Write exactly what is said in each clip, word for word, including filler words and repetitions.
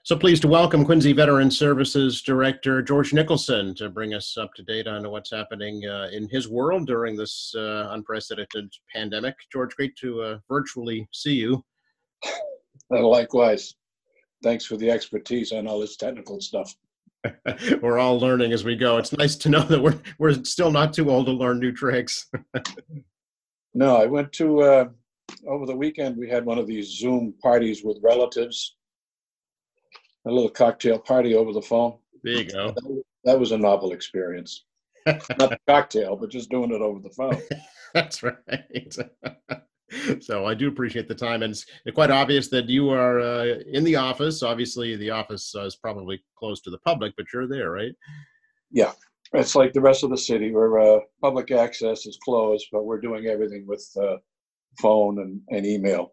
So pleased to welcome Quincy Veteran Services Director George Nicholson to bring us up to date on what's happening uh, in his world during this uh, unprecedented pandemic. George, great to uh, virtually see you. Likewise. Thanks for the expertise on all this technical stuff. We're all learning as we go. It's nice to know that we're we're still not too old to learn new tricks. No, I went to, uh, over the weekend, we had one of these Zoom parties with relatives, a little cocktail party over the phone. There you go. That, that was a novel experience. Not the cocktail, but just doing it over the phone. That's right. So I do appreciate the time. And it's quite obvious that you are uh, in the office. Obviously, the office uh, is probably closed to the public, but you're there, right? Yeah. It's like the rest of the city where uh, public access is closed, but we're doing everything with uh, phone and, and email.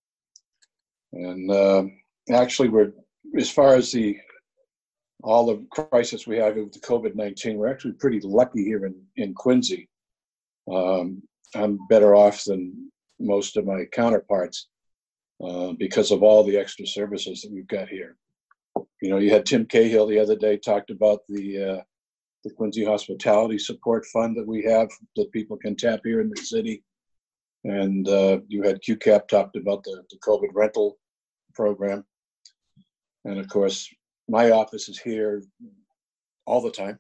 And uh, actually, we're as far as the all the crisis we have with the COVID nineteen, we're actually pretty lucky here in, in Quincy. Um, I'm better off than most of my counterparts uh, because of all the extra services that we've got here. You know, you had Tim Cahill the other day talked about the uh, the Quincy Hospitality Support Fund that we have that people can tap here in the city. And uh, you had Q CAP talked about the, the COVID rental program. And of course, my office is here all the time.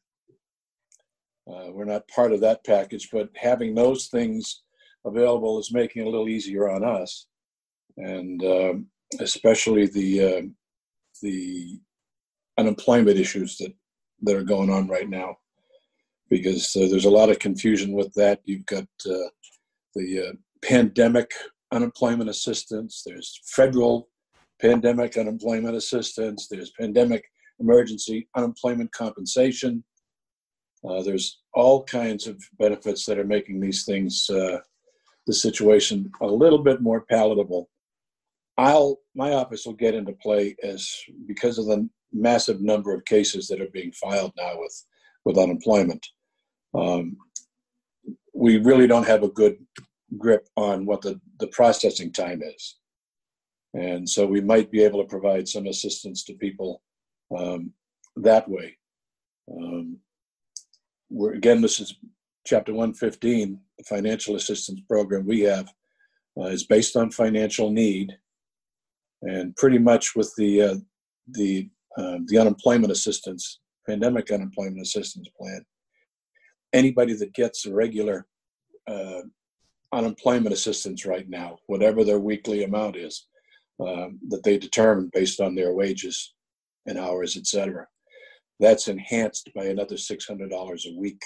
Uh, we're not part of that package, but having those things available is making it a little easier on us. And um, especially the uh, the unemployment issues that that are going on right now, because uh, there's a lot of confusion with that. You've got uh, the uh, pandemic unemployment assistance, there's federal pandemic unemployment assistance, there's pandemic emergency unemployment compensation. Uh, there's all kinds of benefits that are making these things, uh, the situation a little bit more palatable. I'll, my office will get into play as because of the massive number of cases that are being filed now with, with unemployment. Um, we really don't have a good grip on what the, the processing time is. And so we might be able to provide some assistance to people um, that way. Um, we're, again, this is Chapter one fifteen, the financial assistance program we have uh, is based on financial need. And pretty much with the uh, the uh, the unemployment assistance, pandemic unemployment assistance plan, anybody that gets a regular uh, unemployment assistance right now, whatever their weekly amount is, um, that they determine based on their wages and hours, et cetera, that's enhanced by another six hundred dollars a week.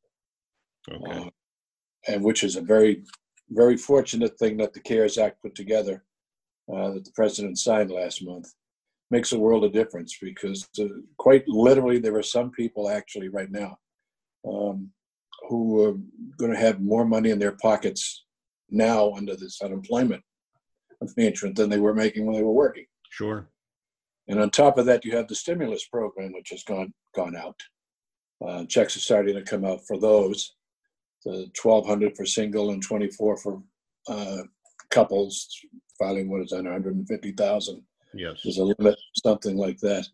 Okay. Uh, and which is a very, very fortunate thing that the CARES Act put together, uh, that the president signed last month. Makes a world of difference because uh, quite literally there are some people actually right now um, who are going to have more money in their pockets now under this unemployment arrangement than they were making when they were working. Sure. And on top of that, you have the stimulus program, which has gone gone out. Uh, checks are starting to come out for those. The twelve hundred for single and twenty-four for uh, couples filing what is that, one hundred fifty thousand. Yes. There's a limit, something like that.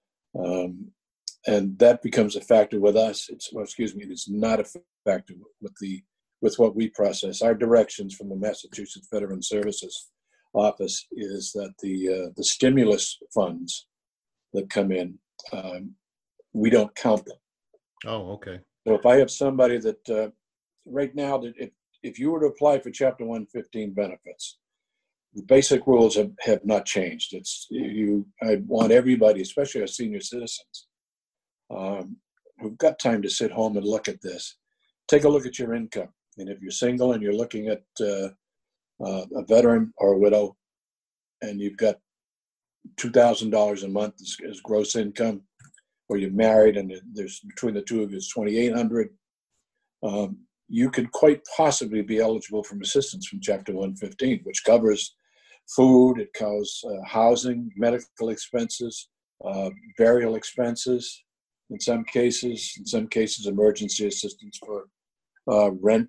Um, and that becomes a factor with us. It's, well, excuse me, it's not a factor with the with what we process. Our directions from the Massachusetts Veteran Services Office is that the uh, the stimulus funds that come in, um, we don't count them. Oh, okay. So if I have somebody that uh, right now, that if if you were to apply for Chapter one fifteen benefits, the basic rules have, have not changed. It's you. I want everybody, especially our senior citizens, um, who've got time to sit home and look at this. Take a look at your income, and if you're single and you're looking at uh, uh, a veteran or a widow, and you've got two thousand dollars a month as, as gross income, or you're married and there's between the two of you it's twenty-eight hundred. Um, you could quite possibly be eligible for assistance from Chapter one fifteen, which covers food, it covers uh, housing, medical expenses, uh, burial expenses, in some cases, in some cases, emergency assistance for uh, rent,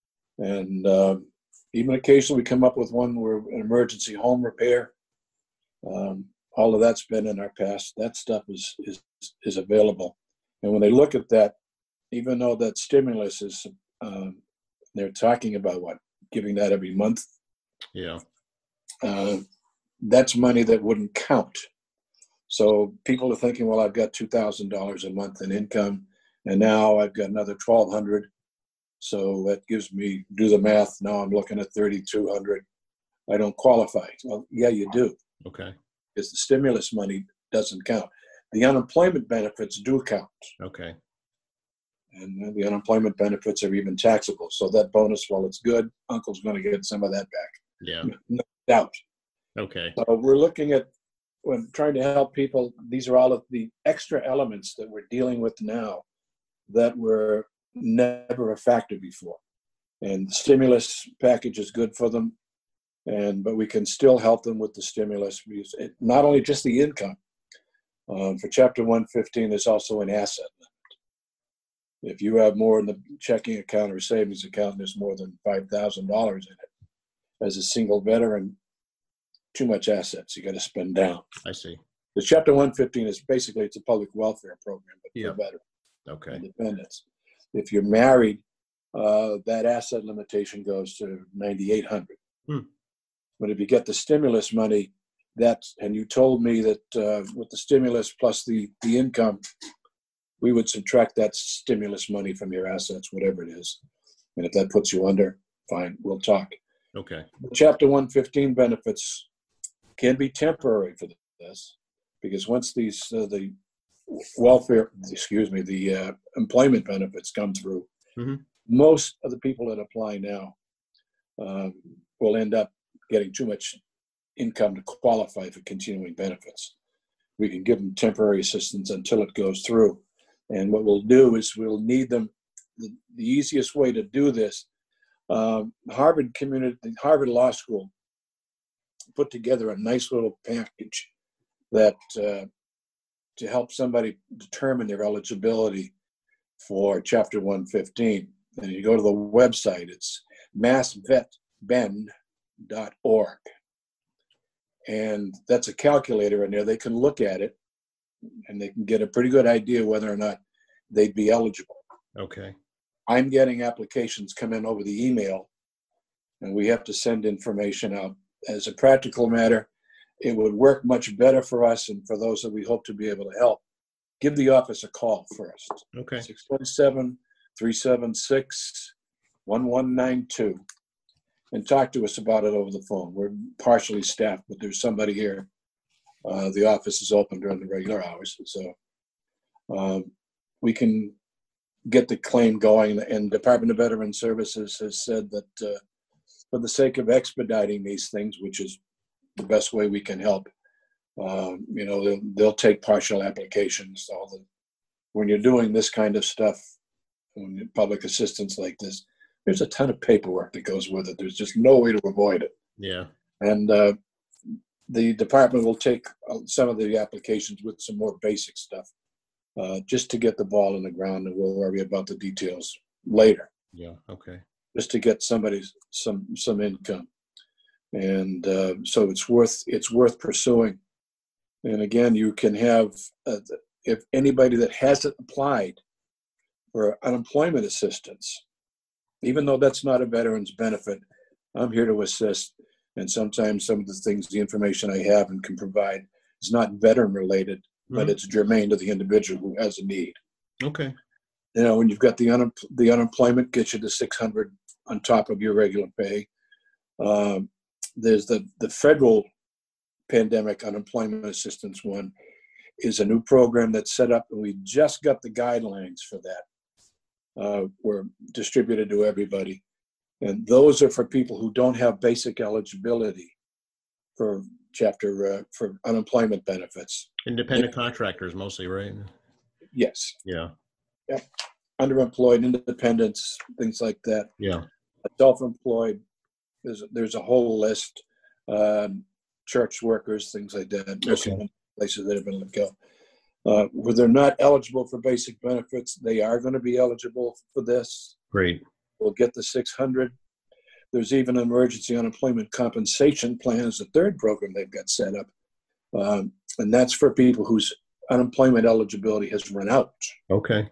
and uh, even occasionally we come up with one where an emergency home repair. Um, all of that's been in our past. That stuff is is is available. And when they look at that, even though that stimulus is, um, they're talking about what, giving that every month. Yeah. Uh, that's money that wouldn't count. So people are thinking, well, I've got two thousand dollars a month in income, and now I've got another twelve hundred dollars. So that gives me, do the math, now I'm looking at thirty-two hundred dollars. I don't qualify. Well, yeah, you do. Okay. Because the stimulus money doesn't count. The unemployment benefits do count. Okay. And the unemployment benefits are even taxable. So that bonus, while it's good, Uncle's going to get some of that back. Yeah. No doubt. Okay. So we're looking at, when trying to help people, these are all of the extra elements that we're dealing with now that were never a factor before. And the stimulus package is good for them. And but we can still help them with the stimulus. Because it, not only just the income. Um, for Chapter one fifteen, there's also an asset limit. If you have more in the checking account or savings account, there's more than five thousand dollars in it. As a single veteran, too much assets you got to spend down. I see. The Chapter one fifteen is basically, it's a public welfare program, but Yeah. for veterans Okay. and dependents. If you're married, uh, that asset limitation goes to ninety-eight hundred. Hmm. But if you get the stimulus money, that's, and you told me that uh, with the stimulus plus the, the income, we would subtract that stimulus money from your assets, whatever it is. And if that puts you under, fine, we'll talk. Okay. Chapter one fifteen benefits can be temporary for this, because once these, uh, the welfare, excuse me, the uh, employment benefits come through, mm-hmm. most of the people that apply now um, will end up getting too much income to qualify for continuing benefits. We can give them temporary assistance until it goes through. And what we'll do is we'll need them, the, the easiest way to do this, um, Harvard Community, Harvard Law School put together a nice little package that uh, to help somebody determine their eligibility for Chapter one fifteen. And you go to the website, it's mass vet ben dot org. And that's a calculator in there. They can look at it and they can get a pretty good idea whether or not they'd be eligible. Okay. I'm getting applications come in over the email, and we have to send information out. As a practical matter, it would work much better for us and for those that we hope to be able to help. Give the office a call first. Okay. six one seven, three seven six, one one nine two. And talk to us about it over the phone. We're partially staffed, but there's somebody here. Uh, the office is open during the regular hours. So um, we can get the claim going. And Department of Veteran Services has said that uh, for the sake of expediting these things, which is the best way we can help, um, you know, they'll, they'll take partial applications. All the, when you're doing this kind of stuff, when you're public assistance like this, there's a ton of paperwork that goes with it. There's just no way to avoid it. Yeah. And uh, the department will take some of the applications with some more basic stuff uh, just to get the ball in the ground, and we'll worry about the details later. Yeah. Okay. Just to get somebody some some income. And uh, so it's worth it's worth pursuing. And again, you can have, uh, if anybody that hasn't applied for unemployment assistance, even though that's not a veteran's benefit, I'm here to assist. And sometimes some of the things, the information I have and can provide is not veteran related, mm-hmm. but it's germane to the individual who has a need. Okay. You know, when you've got the, un- the unemployment gets you to six hundred on top of your regular pay. Um, there's the, the federal pandemic unemployment assistance one is a new program that's set up, and we just got the guidelines for that. Uh, were distributed to everybody. And those are for people who don't have basic eligibility for chapter, uh, for unemployment benefits. Independent contractors mostly, right? Yes. Yeah. Yep. Underemployed, independents, things like that. Yeah. Self-employed, there's, there's a whole list. Um, church workers, things like that. Okay. Places that have been let go. Uh, where they're not eligible for basic benefits, they are going to be eligible for this. Great. We'll get the six hundred. There's even an emergency unemployment compensation plan as a third program they've got set up. Um, and that's for people whose unemployment eligibility has run out. Okay.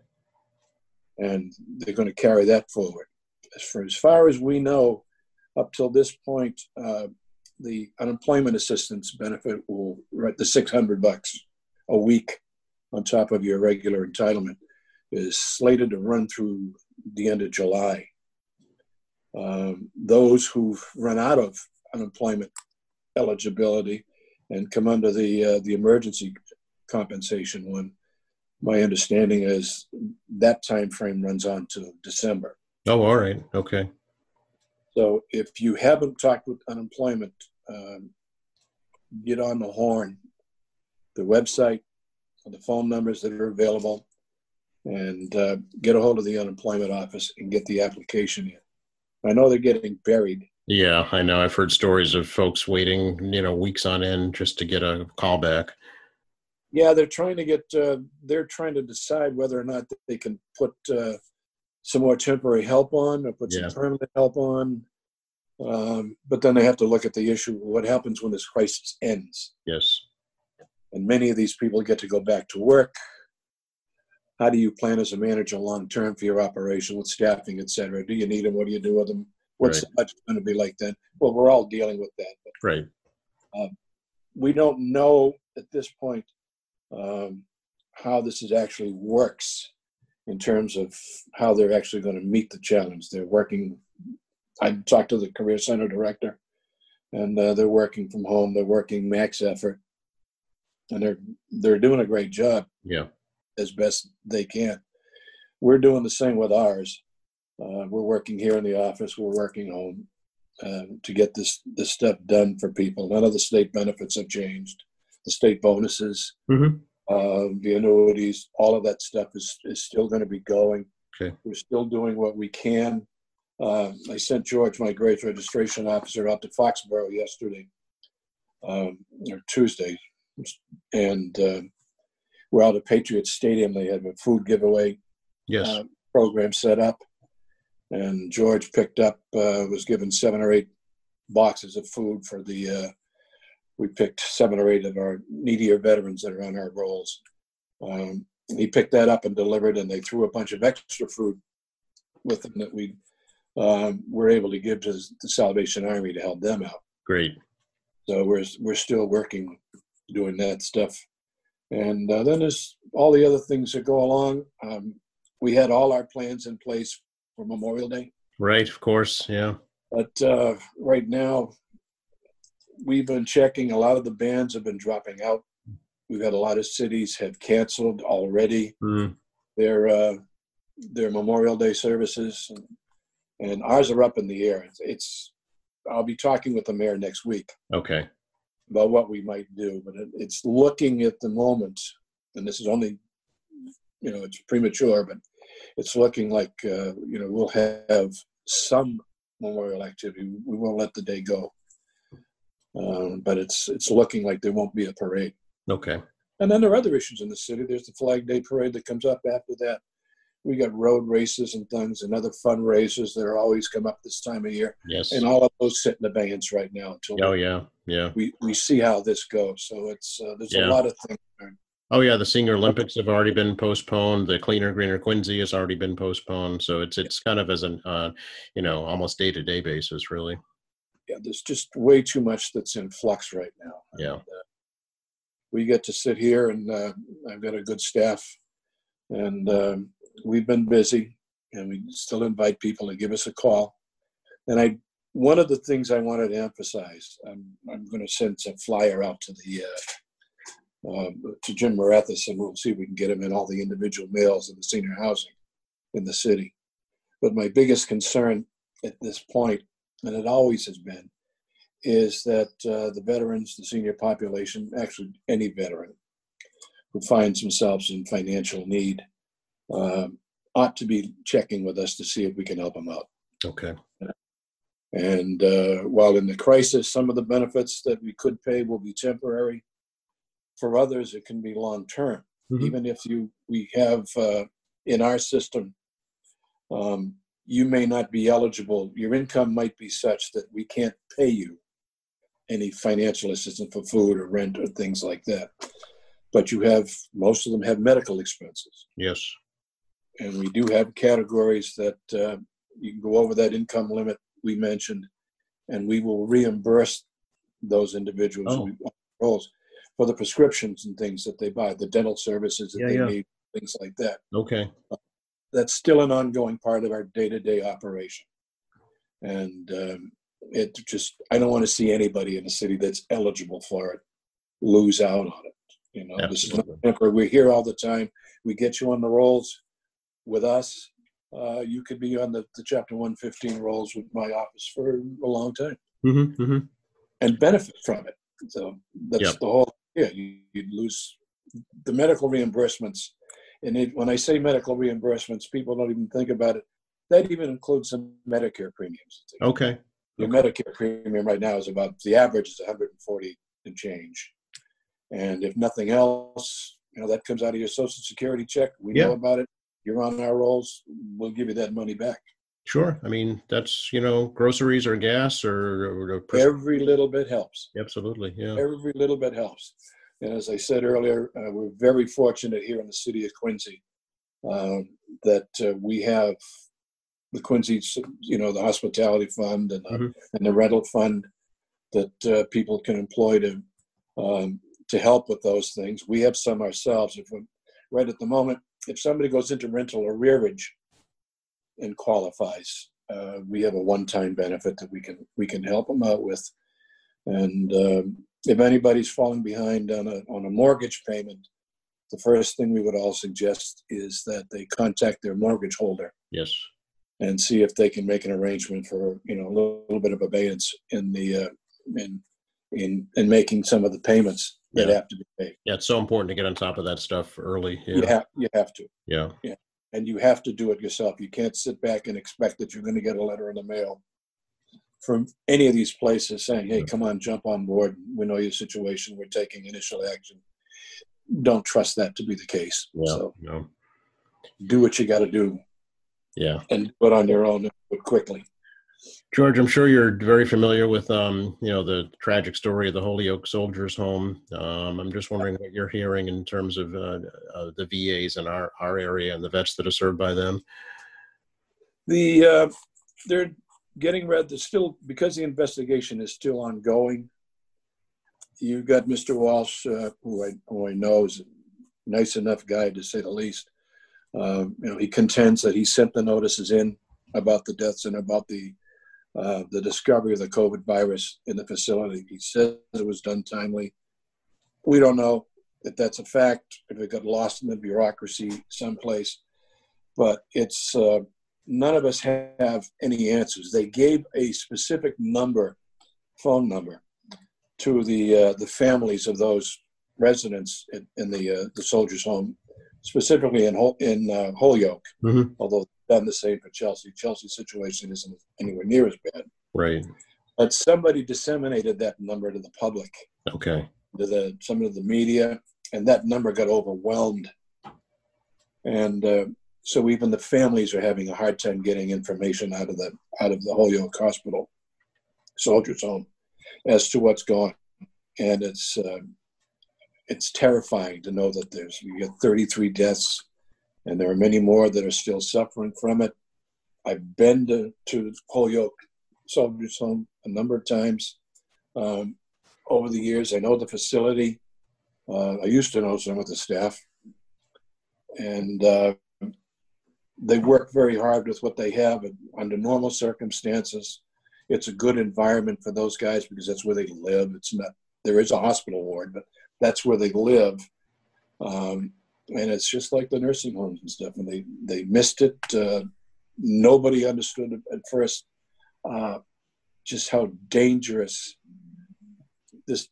And they're going to carry that forward. As far, as far as we know, up till this point, uh, the unemployment assistance benefit will, right, the six hundred bucks a week on top of your regular entitlement is slated to run through the end of July. Um, those who've run out of unemployment eligibility and come under the uh, the emergency compensation one, my understanding is that time frame runs on to December. Oh, all right. Okay. So if you haven't talked with unemployment, um, get on the horn, the website, the phone numbers that are available, and uh, get a hold of the unemployment office and get the application in. I know they're getting buried. Yeah, I know. I've heard stories of folks waiting, you know, weeks on end just to get a call back. Yeah, they're trying to get, uh, they're trying to decide whether or not they can put uh, some more temporary help on or put Yeah. some permanent help on. Um, but then they have to look at the issue, what happens when this crisis ends? Yes. And many of these people get to go back to work. How do you plan as a manager long-term for your operation with staffing, et cetera? Do you need them? What do you do with them? What's Right. the budget going to be like then? Well, we're all dealing with that. But, Right. um, we don't know at this point um, how this is actually works in terms of how they're actually going to meet the challenge. They're working, I talked to the Career Center director, and uh, they're working from home. They're working max effort, and they're they're doing a great job. Yeah. As best they can. We're doing the same with ours. Uh, we're working here in the office. We're working home uh, to get this this stuff done for people. None of the state benefits have changed. The state bonuses, Mm-hmm. uh, the annuities, all of that stuff is is still going to be going. Okay. We're still doing what we can. Uh, I sent George, my grades registration officer, out to Foxborough yesterday, um, or Tuesday, and uh, we're out at Patriots Stadium. They had a food giveaway Yes. uh, program set up, and George picked up, uh, was given seven or eight boxes of food for the, uh, we picked seven or eight of our needier veterans that are on our rolls. Um, he picked that up and delivered, and they threw a bunch of extra food with them that we um, were able to give to the Salvation Army to help them out. Great. So we're, we're still working, doing that stuff. And uh, then there's all the other things that go along. Um, we had all our plans in place for Memorial Day. Right. Of course. Yeah. But uh, right now, we've been checking. A lot of the bands have been dropping out. We've had a lot of cities have canceled already Mm. their uh, their Memorial Day services. And, and ours are up in the air. It's, it's I'll be talking with the mayor next week Okay. about what we might do, but it, it's looking at the moment, and this is only, you know, it's premature, but it's looking like, uh, you know, we'll have some memorial activity. We won't let the day go, um, but it's it's looking like there won't be a parade. Okay. And then there are other issues in the city. There's the Flag Day parade that comes up after that. We got road races and things and other fundraisers that are always come up this time of year. Yes. And all of those sit in abeyance right now until Oh, yeah. Yeah. we, we see how this goes. So it's uh, there's Yeah. a lot of things. Oh, yeah. The Senior Olympics have already been postponed. The Cleaner, Greener Quincy has already been postponed. So it's it's kind of as an, uh, you know, almost day-to-day basis, really. Yeah, there's just way too much that's in flux right now. Yeah. And, uh, we get to sit here, and uh, I've got a good staff, and um, we've been busy, and we still invite people to give us a call. And I, one of the things I wanted to emphasize, I'm I'm going to send some flyer out to the uh, uh, to Jim Marathis, and we'll see if we can get him in all the individual mails in the senior housing in the city. But my biggest concern at this point, and it always has been, is that uh, the veterans, the senior population, actually any veteran who finds themselves in financial need uh, ought to be checking with us to see if we can help them out. Okay. And uh, while in the crisis, some of the benefits that we could pay will be temporary. For others, it can be long-term. Mhm. Even if you we have uh, in our system, um, you may not be eligible. Your income might be such that we can't pay you any financial assistance for food or rent or things like that. But you have, most of them have medical expenses. Yes. And we do have categories that uh, you can go over that income limit we mentioned, and we will reimburse those individuals Oh. who roles for the prescriptions and things that they buy, the dental services that Yeah, they yeah. need, things like that. Okay. That's still an ongoing part of our day-to-day operation. And um, it just, I don't want to see anybody in the city that's eligible for it lose out on it. You know, this is not Absolutely. temporary. We're here all the time. We get you on the rolls with us. Uh, you could be on the, the Chapter one fifteen rolls with my office for a long time Mm-hmm, mm-hmm. and benefit from it. So that's Yep. the whole, yeah, you, you'd lose the medical reimbursements. And it, when I say medical reimbursements, people don't even think about it. That even includes some Medicare premiums. Okay. Your Okay. Medicare premium right now is about, the average is one hundred forty and change. And if nothing else, you know, that comes out of your Social Security check. We Yeah. know about it. You're on our rolls. We'll give you that money back. Sure. I mean, that's, you know, groceries or gas or, or, or pres- Every little bit helps. absolutely. Yeah. Every little bit helps. And as I said earlier, uh, we're very fortunate here in the city of Quincy um, that uh, we have the Quincy, you know, the hospitality fund and, uh, Mm-hmm. and the rental fund that uh, people can employ to um, to help with those things. We have some ourselves. If we, right at the moment, if somebody goes into rental arrearage and qualifies, uh, we have a one-time benefit that we can we can help them out with. And um, if anybody's falling behind on a on a mortgage payment, the first thing we would all suggest is that they contact their mortgage holder Yes. and see if they can make an arrangement for, you know, a little, little bit of abeyance in the uh, in in in making some of the payments that Yeah. have to be paid. Yeah. It's so important to get on top of that stuff early. You Yeah. have you have to, Yeah. and you have to do it yourself. You can't sit back and expect that you're going to get a letter in the mail from any of these places saying, "Hey, come on, jump on board. We know your situation. We're taking initial action." Don't trust that to be the case. Yeah. So No. do what you got to do Yeah. and do it on your own and do it quickly. George, I'm sure you're very familiar with, um, you know, the tragic story of the Holyoke Soldiers Home. Um, I'm just wondering what you're hearing in terms of uh, uh, the V As in our, our area and the vets that are served by them. The uh, they're getting ready. There's still, because the investigation is still ongoing. You've got Mister Walsh, uh, who I who I know is a nice enough guy to say the least. Um, you know, he contends that he sent the notices in about the deaths and about the uh, the discovery of the COVID virus in the facility. He says it was done timely. We don't know if that's a fact, if it got lost in the bureaucracy someplace, but it's uh, none of us have any answers. They gave a specific number, phone number, to the uh, the families of those residents in, in the uh, the soldiers' home, specifically in Hol- in uh, Holyoke. Mm-hmm. Although done the same for Chelsea. Chelsea's situation isn't anywhere near as bad. Right. But somebody disseminated that number to the public, Okay. to the some of the media, and that number got overwhelmed. And uh, so even the families are having a hard time getting information out of the out of the Holyoke Hospital, Soldiers' Home, as to what's going on. And it's uh, it's terrifying to know that there's you get thirty-three deaths, and there are many more that are still suffering from it. I've been to, to Holyoke Soldiers' Home a number of times um, over the years. I know the facility. Uh, I used to know some of the staff, and uh, they work very hard with what they have. And under normal circumstances, it's a good environment for those guys because that's where they live. It's not, there is a hospital ward, but that's where they live. Um, and it's just like the nursing homes and stuff. And they, they missed it. Uh, nobody understood it at first, uh, just how dangerous this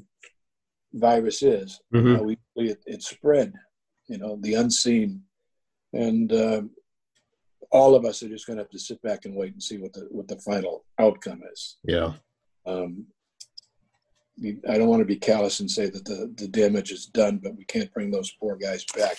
virus is. Mm-hmm. How easily it, it spread, you know, the unseen. And uh, all of us are just going to have to sit back and wait and see what the what the final outcome is. Yeah. Um, I don't want to be callous and say that the, the damage is done, but we can't bring those poor guys back.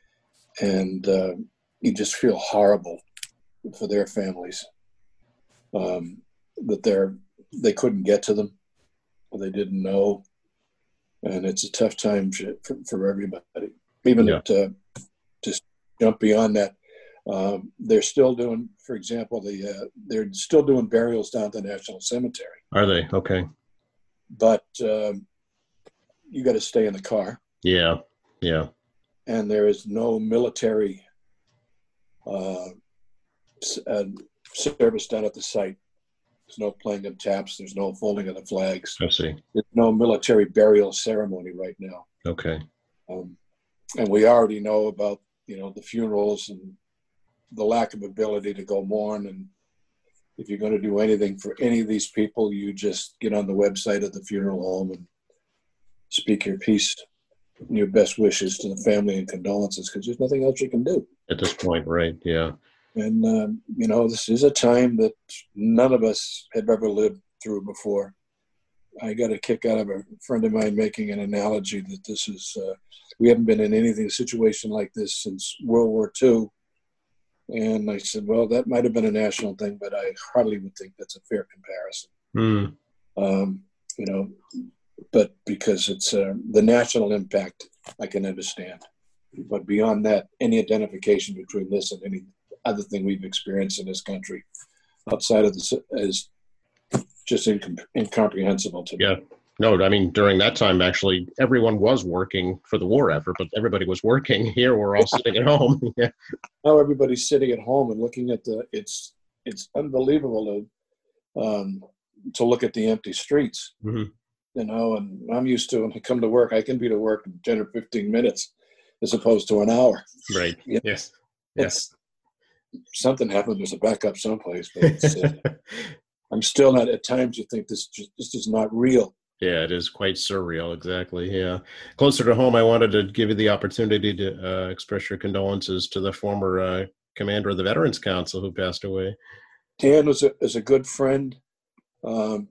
And uh, you just feel horrible for their families um, that they're they couldn't get to them. they didn't know. And it's a tough time for, for everybody. Even Yeah. at, uh, just jump beyond that, um, they're still doing, for example, the uh, they're still doing burials down at the National Cemetery. Are they? Okay. But um, you got to stay in the car. Yeah. Yeah. And there is no military uh, uh, service done at the site. There's no playing of taps. There's no folding of the flags. I see. There's no military burial ceremony right now. Okay. Um, and we already know about, you know, the funerals and the lack of ability to go mourn. And if you're going to do anything for any of these people, you just get on the website of the funeral home and speak your piece, your best wishes to the family and condolences, because there's nothing else you can do. At this point, right, yeah. And, um, you know, this is a time that none of us have ever lived through before. I got a kick out of a friend of mine making an analogy that this is, uh, we haven't been in anything, situation like this since World War Two. And I said, well, that might have been a national thing, but I hardly would think that's a fair comparison. Mm. Um, you know, but because it's uh, the national impact, I can understand. But beyond that, any identification between this and any other thing we've experienced in this country outside of this is just incom- incomprehensible to me. Yeah. No, I mean, during that time, actually, everyone was working for the war effort, but everybody was working. Here, we're all sitting at home. Yeah. Now everybody's sitting at home and looking at the, it's it's unbelievable to, um, to look at the empty streets, Mm-hmm. you know, and I'm used to, when I come to work, I can be to work in ten or fifteen minutes as opposed to an hour. Right. You know, Yes. It's, something happened, there's a backup someplace, but it's, uh, I'm still not, at times you think this just, this is not real. Yeah, it is quite surreal. Exactly. Yeah. Closer to home, I wanted to give you the opportunity to uh, express your condolences to the former uh, commander of the Veterans Council who passed away. Dan was a, is a good friend, um,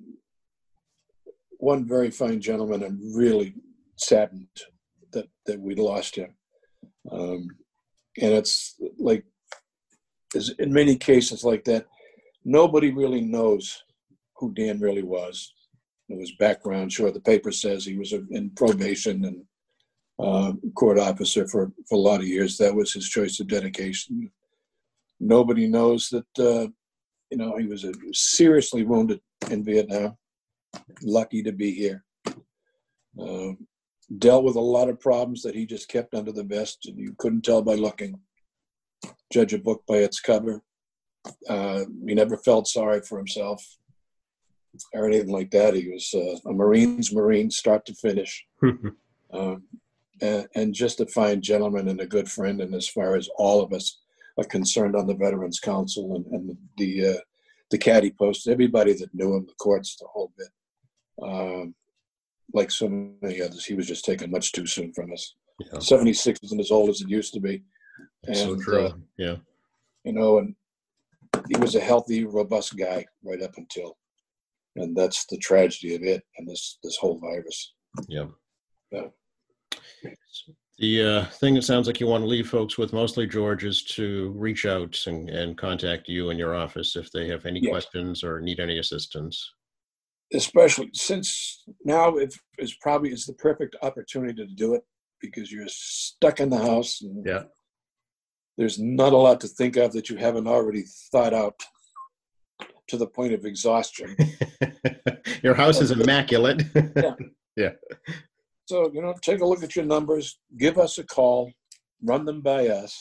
one very fine gentleman, and really saddened that, that we lost him. Um, and it's like, as in many cases like that, nobody really knows who Dan really was. His background, sure, the paper says he was in probation and uh, court officer for, for a lot of years. That was his choice of dedication. Nobody knows that, uh, you know, he was a, seriously wounded in Vietnam, lucky to be here. Uh, dealt with a lot of problems that he just kept under the vest, and you couldn't tell by looking. Judge a book by its cover. Uh, he never felt sorry for himself or anything like that. He was uh, a Marine's Marine, start to finish. um, and, and just a fine gentleman and a good friend. And as far as all of us are concerned on the Veterans Council and, and the uh, the caddy posts, everybody that knew him, the courts, the whole bit. Um, like so many others, he was just taken much too soon from us. Yeah. seventy-six isn't as old as it used to be. That's and, so true. Uh, yeah. You know, and he was a healthy, robust guy right up until. And that's the tragedy of it and this this whole virus. Yeah. Yeah. The uh, thing it sounds like you want to leave folks with mostly, George, is to reach out and, and contact you in your office if they have any yes. questions or need any assistance. Especially since now it is probably is the perfect opportunity to do it because you're stuck in the house. And yeah. There's not a lot to think of that you haven't already thought out to the point of exhaustion. Your house is immaculate. yeah. Yeah. So, you know, take a look at your numbers, give us a call, run them by us,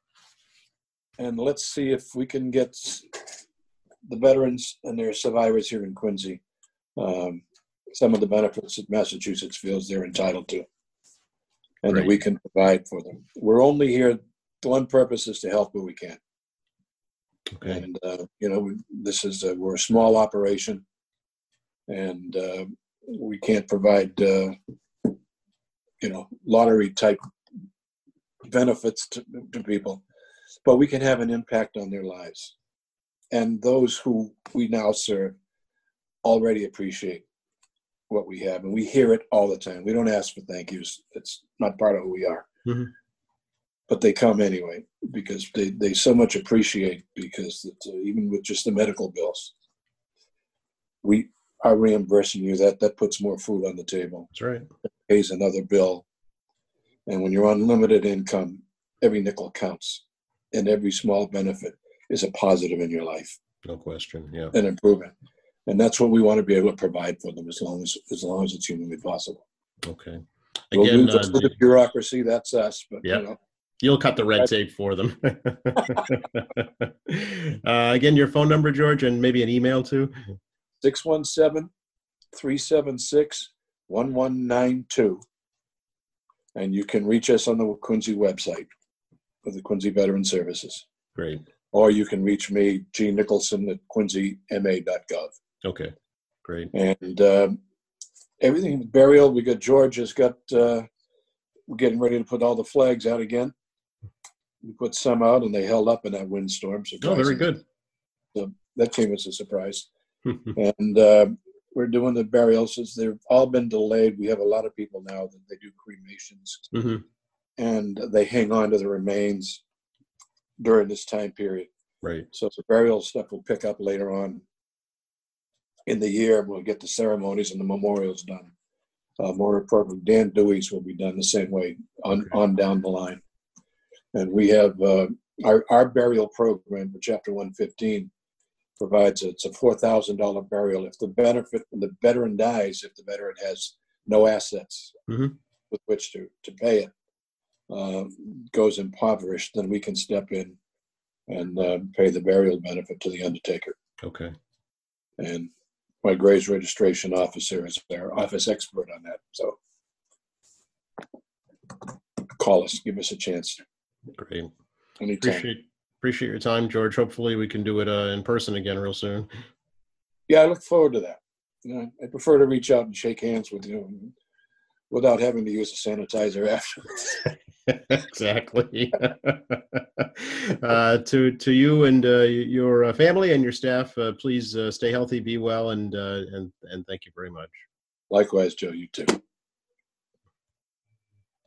and let's see if we can get the veterans and their survivors here in Quincy um, some of the benefits that Massachusetts feels they're entitled to and Great. That we can provide for them. We're only here, the one purpose is to help where we can. Okay. And, uh, you know, we, this is, a, we're a small operation and uh, we can't provide, uh, you know, lottery type benefits to, to people, but we can have an impact on their lives. And those who we now serve already appreciate what we have. And we hear it all the time. We don't ask for thank yous. It's not part of who we are. Mm-hmm. But they come anyway because they, they so much appreciate because it, uh, even with just the medical bills, we are reimbursing you, that that puts more food on the table. That's right. It pays another bill. And when you're on limited income, every nickel counts, and every small benefit is a positive in your life. No question. Yeah. An improvement. And that's what we want to be able to provide for them as long as as long as it's humanly possible. Okay. We'll Again, do uh, the bureaucracy, that's us. But yeah. you know. You'll cut the red tape for them. uh, again, your phone number, George, and maybe an email too. six one seven, three seven six, one one nine two. And you can reach us on the Quincy website for the Quincy Veteran Services. Great. Or you can reach me, G. Nicholson at quincy m a dot gov. Okay, great. And um, everything, burial, we got, George has got, uh, we're getting ready to put all the flags out again. We put some out and they held up in that windstorm. Oh, very good. So that came as a surprise. And uh, we're doing the burials. Since they've all been delayed, we have a lot of people now that they do cremations. Mm-hmm. And they hang on to the remains during this time period. Right. So the burial stuff will pick up later on in the year. We'll get the ceremonies and the memorials done. Uh, more appropriately, Dan Dewey's will be done the same way on, okay. on down the line. And we have uh, our, our burial program for Chapter one fifteen provides a, it's a four thousand dollars burial. If the benefit, when the veteran dies, if the veteran has no assets mm-hmm. with which to, to pay it, uh, goes impoverished, then we can step in and uh, pay the burial benefit to the undertaker. Okay. And my Graves registration officer is our office expert on that. So call us, give us a chance. Great. Anytime. Appreciate appreciate your time, George. Hopefully we can do it uh, in person again real soon. Yeah, I look forward to that. You know, I prefer to reach out and shake hands with you without having to use a sanitizer afterwards. Exactly. uh, to to you and uh, your uh, family and your staff, uh, please uh, stay healthy, be well, and uh, and and thank you very much. Likewise, Joe. You too.